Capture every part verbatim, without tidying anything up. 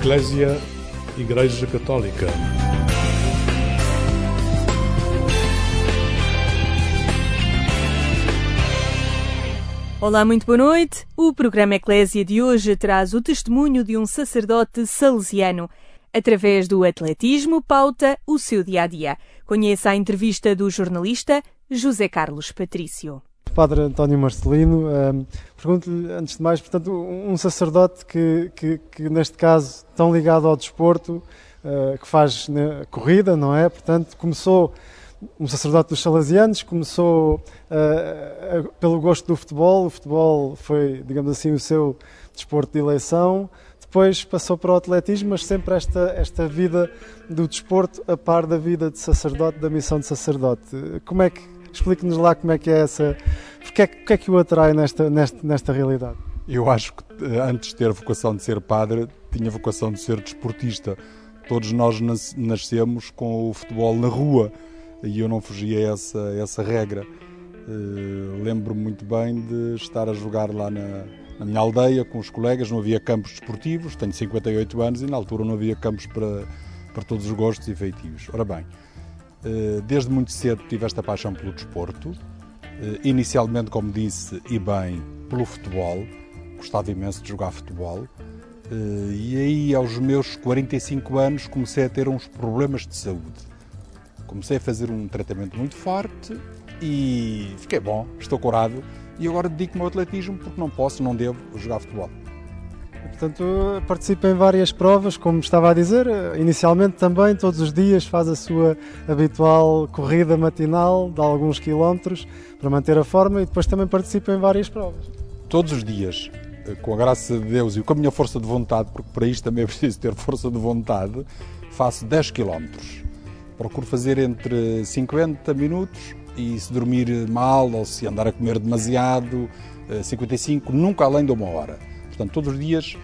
Eclésia, Igreja Católica. Olá, muito boa noite. O programa Eclésia de hoje traz o testemunho de um sacerdote salesiano. Através do atletismo, pauta o seu dia-a-dia. Conheça a entrevista do jornalista José Carlos Patrício. Padre António Marcelino, um, pergunto-lhe, antes de mais, portanto, um sacerdote que, que, que neste caso, tão ligado ao desporto, uh, que faz né, corrida, não é? Portanto, começou, um sacerdote dos salesianos, começou uh, uh, pelo gosto do futebol, o futebol foi, digamos assim, o seu desporto de eleição, depois passou para o atletismo, mas sempre esta, esta vida do desporto a par da vida de sacerdote, da missão de sacerdote. Como é que Explique-nos lá como é que é essa... Porque é, porque é que o atrai nesta, nesta, nesta realidade? Eu acho que antes de ter vocação de ser padre, tinha vocação de ser desportista. Todos nós nascemos com o futebol na rua e eu não fugia a essa, essa regra. Uh, lembro-me muito bem de estar a jogar lá na, na minha aldeia com os colegas, não havia campos desportivos, tenho cinquenta e oito anos e na altura não havia campos para, para todos os gostos e feitios. Ora bem, desde muito cedo tive esta paixão pelo desporto, inicialmente, como disse, e bem, pelo futebol, gostava imenso de jogar futebol, e aí aos meus quarenta e cinco anos comecei a ter uns problemas de saúde. Comecei a fazer um tratamento muito forte e fiquei bom, estou curado, e agora dedico-me ao atletismo porque não posso, não devo jogar futebol. Portanto, participa em várias provas, como estava a dizer, inicialmente também, todos os dias faz a sua habitual corrida matinal de alguns quilómetros para manter a forma e depois também participa em várias provas. Todos os dias, com a graça de Deus e com a minha força de vontade, porque para isto também é preciso ter força de vontade, faço dez quilómetros. Procuro fazer entre cinquenta minutos e se dormir mal ou se andar a comer demasiado, cinquenta e cinco, nunca além de uma hora. Portanto, todos os dias,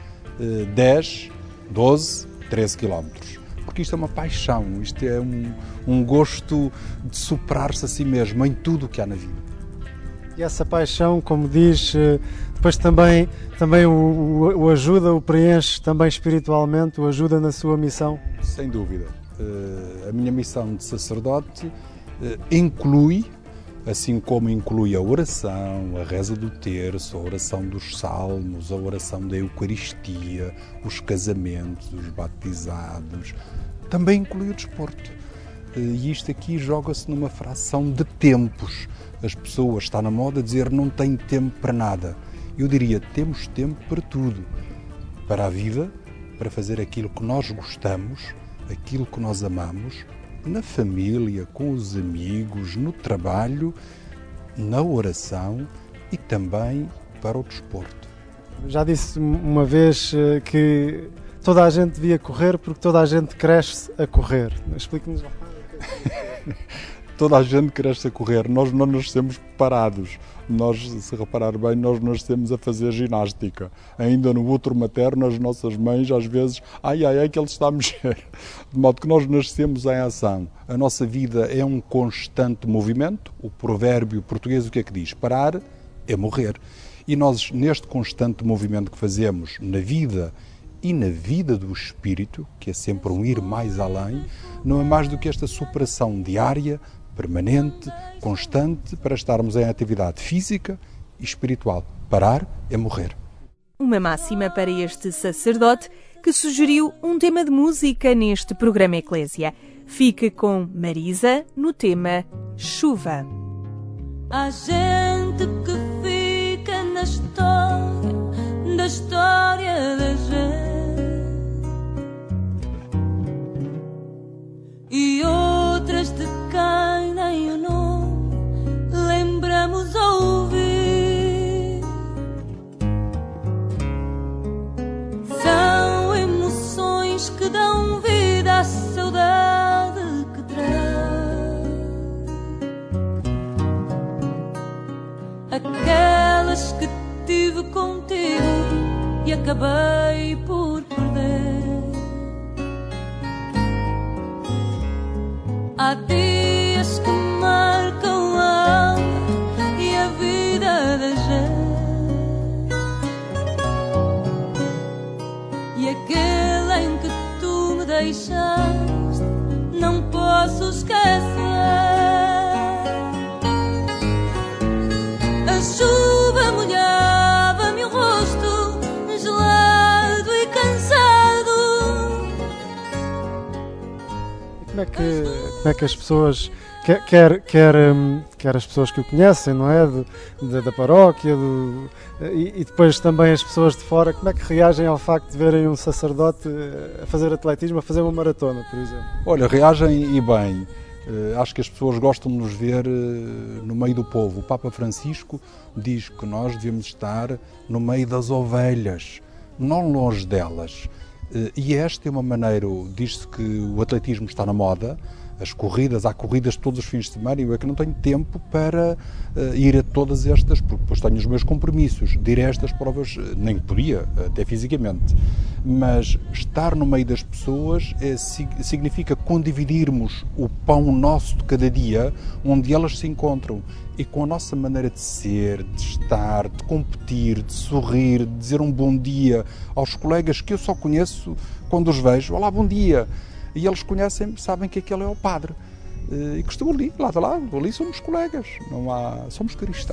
dez, doze, treze quilómetros. Porque isto é uma paixão, isto é um, um gosto de superar-se a si mesmo em tudo o que há na vida. E essa paixão, como diz, depois também, também o, o, o ajuda, o preenche também espiritualmente, o ajuda na sua missão? Sem dúvida. A minha missão de sacerdote inclui, assim como inclui a oração, a reza do terço, a oração dos salmos, a oração da Eucaristia, os casamentos, os batizados, também inclui o desporto. E isto aqui joga-se numa fração de tempos. As pessoas, está na moda dizer não tem tempo para nada. Eu diria, temos tempo para tudo. Para a vida, para fazer aquilo que nós gostamos, aquilo que nós amamos, na família, com os amigos, no trabalho, na oração e também para o desporto. Já disse uma vez que toda a gente devia correr porque toda a gente cresce a correr. Explique-nos lá. Toda a gente cresce a correr. Nós não nascemos parados. Nós, se reparar bem, nós nascemos a fazer ginástica. Ainda no útero materno, as nossas mães, às vezes, ai, ai, ai, que ele está a mexer. De modo que nós nascemos em ação. A nossa vida é um constante movimento. O provérbio português o que é que diz? Parar é morrer. E nós, neste constante movimento que fazemos na vida e na vida do espírito, que é sempre um ir mais além, não é mais do que esta superação diária, permanente, constante, para estarmos em atividade física e espiritual. Parar é morrer. Uma máxima para este sacerdote que sugeriu um tema de música neste programa Eclésia. Fique com Marisa no tema Chuva. Há gente que fica na história, da história da gente, e outras de quem nem o nome lembramos ouvir. São emoções que dão vida à saudade que traz, aquelas que tive contigo e acabei por perder. Há dias que marcam a alma e a vida da gente, e aquele em que, como é que as pessoas, quer, quer, quer, quer as pessoas que o conhecem, não é? De, de, da paróquia, do, e, e depois também as pessoas de fora, como é que reagem ao facto de verem um sacerdote a fazer atletismo, a fazer uma maratona, por exemplo? Olha, reagem e bem. Uh, acho que as pessoas gostam de nos ver uh, no meio do povo. O Papa Francisco diz que nós devemos estar no meio das ovelhas, não longe delas. Uh, e esta é uma maneira, diz-se que o atletismo está na moda, as corridas, há corridas todos os fins de semana, e eu é que não tenho tempo para uh, ir a todas estas, porque depois tenho os meus compromissos, de ir a estas provas, nem podia, até fisicamente. Mas estar no meio das pessoas é, significa condividirmos o pão nosso de cada dia, onde elas se encontram. E com a nossa maneira de ser, de estar, de competir, de sorrir, de dizer um bom dia aos colegas que eu só conheço quando os vejo. Olá, bom dia! E eles conhecem-me, sabem que aquele é o padre. E que estou ali, lado a lado, ali somos colegas, não há, somos cristãos.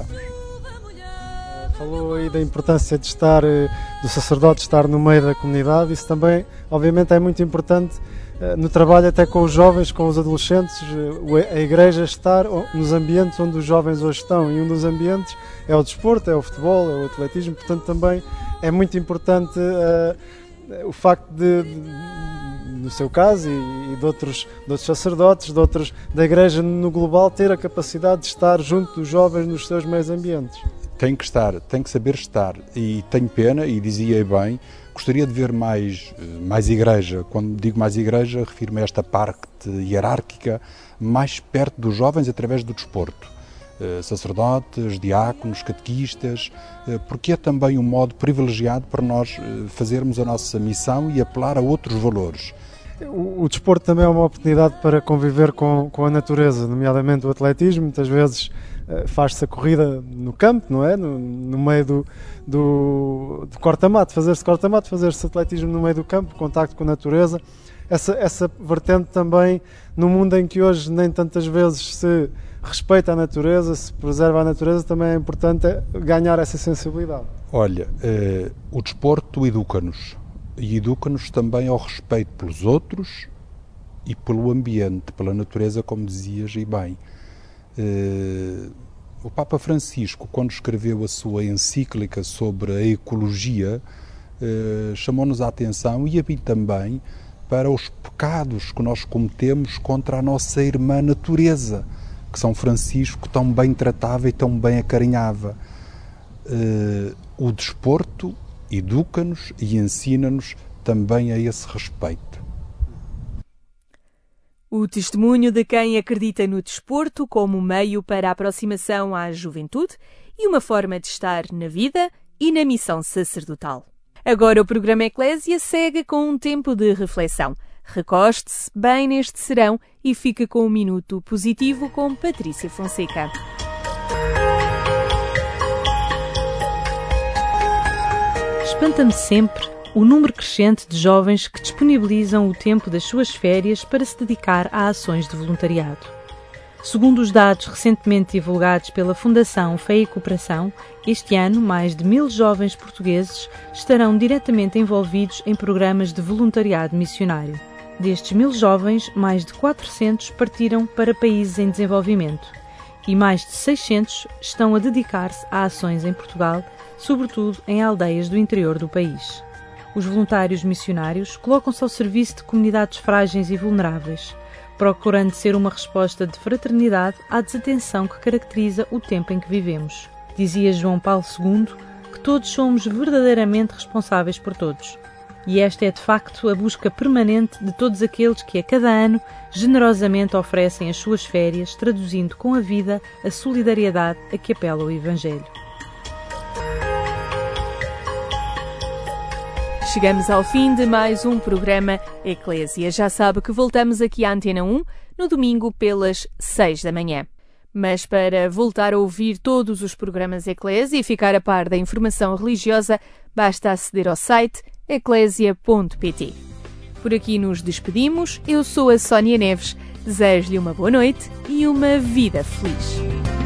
Falou aí da importância de estar, do sacerdote estar no meio da comunidade. Isso também, obviamente, é muito importante no trabalho até com os jovens, com os adolescentes, a igreja estar nos ambientes onde os jovens hoje estão. E um dos ambientes é o desporto, é o futebol, é o atletismo. Portanto, também é muito importante uh, o facto de, de no seu caso e, e de, outros, de outros sacerdotes, de outros, da igreja no global, ter a capacidade de estar junto dos jovens nos seus meios ambientes. Tem que estar, tem que saber estar, e tenho pena, e dizia bem, gostaria de ver mais, mais igreja. Quando digo mais igreja, refiro-me a esta parte hierárquica, mais perto dos jovens através do desporto. Sacerdotes, diáconos, catequistas, porque é também um modo privilegiado para nós fazermos a nossa missão e apelar a outros valores. O, o desporto também é uma oportunidade para conviver com, com a natureza, nomeadamente o atletismo. Muitas vezes faz-se a corrida no campo, não é? No, no meio do, do, do corta-mato, fazer-se corta-mato, fazer-se atletismo no meio do campo, contacto com a natureza. Essa, essa vertente também, no mundo em que hoje nem tantas vezes se respeita a natureza, se preserva a natureza, também é importante ganhar essa sensibilidade. Olha, eh, o desporto educa-nos, e educa-nos também ao respeito pelos outros e pelo ambiente, pela natureza, como dizias e bem. Uh, o Papa Francisco, quando escreveu a sua encíclica sobre a ecologia, uh, chamou-nos a atenção, e a mim também, para os pecados que nós cometemos contra a nossa irmã natureza, que São Francisco tão bem tratava e tão bem acarinhava. Uh, o desporto educa-nos e ensina-nos também a esse respeito. O testemunho de quem acredita no desporto como meio para a aproximação à juventude e uma forma de estar na vida e na missão sacerdotal. Agora o programa Eclésia segue com um tempo de reflexão. Recoste-se bem neste serão e fica com um minuto positivo com Patrícia Fonseca. Espanta-me sempre o número crescente de jovens que disponibilizam o tempo das suas férias para se dedicar a ações de voluntariado. Segundo os dados recentemente divulgados pela Fundação Fé e Cooperação, este ano mais de mil jovens portugueses estarão diretamente envolvidos em programas de voluntariado missionário. Destes mil jovens, mais de quatrocentos partiram para países em desenvolvimento e mais de seiscentos estão a dedicar-se a ações em Portugal, sobretudo em aldeias do interior do país. Os voluntários missionários colocam-se ao serviço de comunidades frágeis e vulneráveis, procurando ser uma resposta de fraternidade à desatenção que caracteriza o tempo em que vivemos. Dizia João Paulo segundo que todos somos verdadeiramente responsáveis por todos. E esta é de facto a busca permanente de todos aqueles que a cada ano generosamente oferecem as suas férias, traduzindo com a vida a solidariedade a que apela o Evangelho. Chegamos ao fim de mais um programa Eclésia. Já sabe que voltamos aqui à Antena um no domingo pelas seis da manhã. Mas para voltar a ouvir todos os programas Eclésia e ficar a par da informação religiosa, basta aceder ao site eclésia ponto pt. Por aqui nos despedimos. Eu sou a Sónia Neves. Desejo-lhe uma boa noite e uma vida feliz.